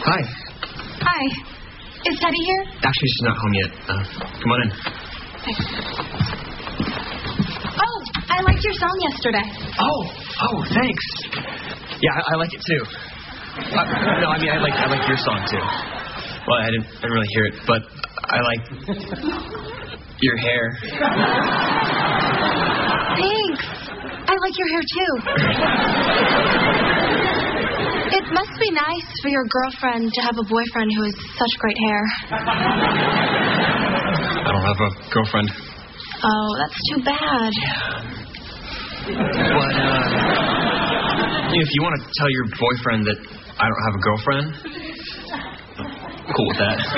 Hi. Hi. Is Teddy here? Actually, she's not home yet. Come on in. Thanks. Oh, I liked your song yesterday. Oh, thanks. Yeah, I like it too. No, I mean, I like your song too. Well, I didn't really hear it, but I like your hair. Thanks. I like your hair too. It must be nice for your girlfriend to have a boyfriend who has such great hair. I don't have a girlfriend. Oh, that's too bad. But, if you want to tell your boyfriend that I don't have a girlfriend, I'm cool with that.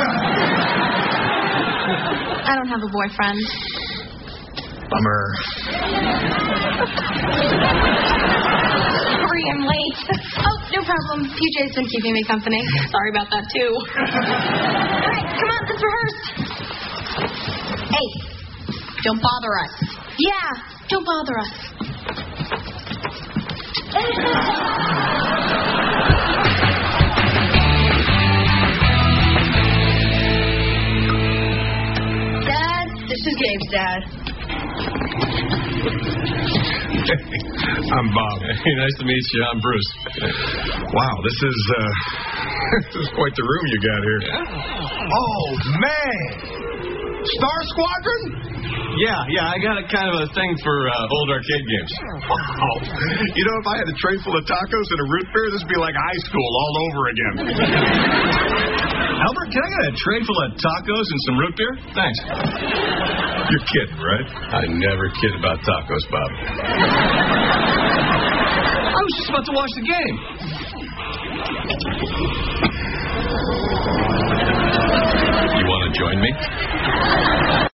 I don't have a boyfriend. Bummer. Sorry, I'm late. Oh, no problem. PJ's been keeping me company. Sorry about that, too. All right, come on, let's rehearse. Hey, don't bother us. Yeah, don't bother us. Dad, this is Gabe's dad. I'm Bob. Hey, nice to meet you. I'm Bruce. Wow, this is quite the room you got here. Oh, man. Star Squadron? Yeah, I got a kind of a thing for old arcade games. Wow. You know, if I had a tray full of tacos and a root beer, this would be like high school all over again. Albert, can I get a tray full of tacos and some root beer? Thanks. You're kidding, right? I never kid about tacos, Bob. I was just about to watch the game. You want to join me?